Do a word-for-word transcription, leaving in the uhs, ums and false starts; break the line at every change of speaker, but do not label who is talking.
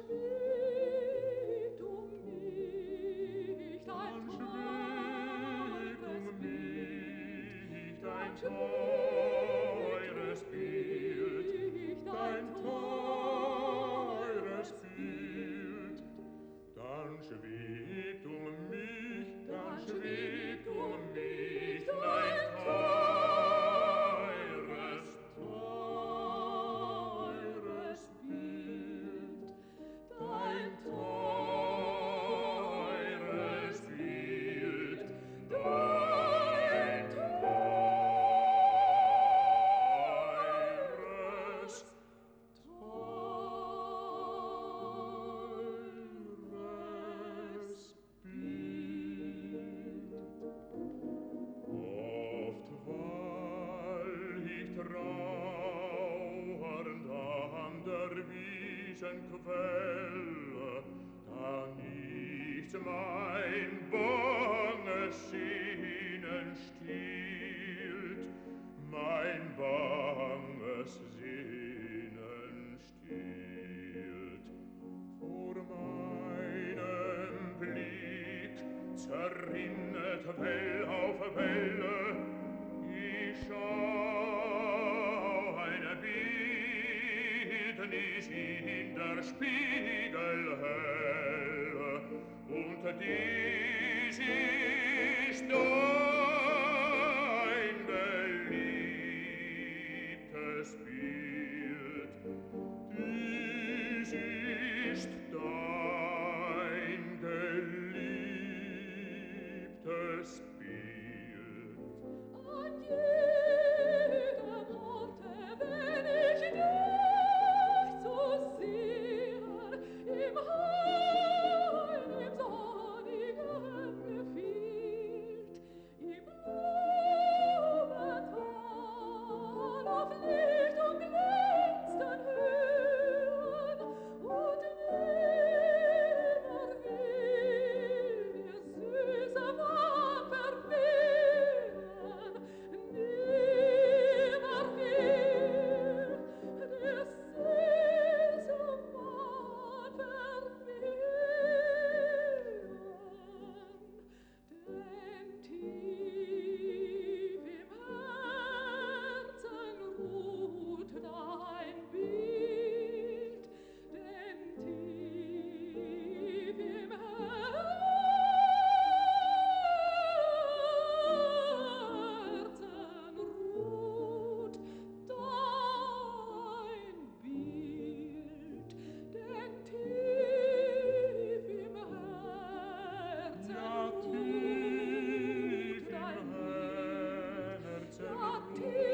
schwebt um mich dein teures Bild,
dein teures Bild, dein teures Bild. Dann schwebt um mich, dann schwebt um mich dein teures, teures Bild, dein teures Bild, dein teures, teures Bild. Oft weil ich trauernd an der Wiesenquelle, da nicht mein banges Sinnen stillt, mein banges Sinnen stillt. Vor meinem Blick zerrinnet Well auf Welle, ich schau ein Bildnis in der Spiegelhelle, und dies ist dein geliebtes Bild, dies ist dein geliebtes Bild.
an jedem Orte, wenn ich dich zu sehen, im Heil, im sonnigen Gefild, im Blumental, auf Licht und glänzten Höhen, und nimmer will mir süße Mann verwehren, nimmer will der süße Mann verwehren, denn tief im Herzen ruht dein Bild, denn tief im Herzen ruht dein Bild, denn tief im Herzen
Ja,
ruht
tief
dein
im
Bild,
Herzen
ja, tief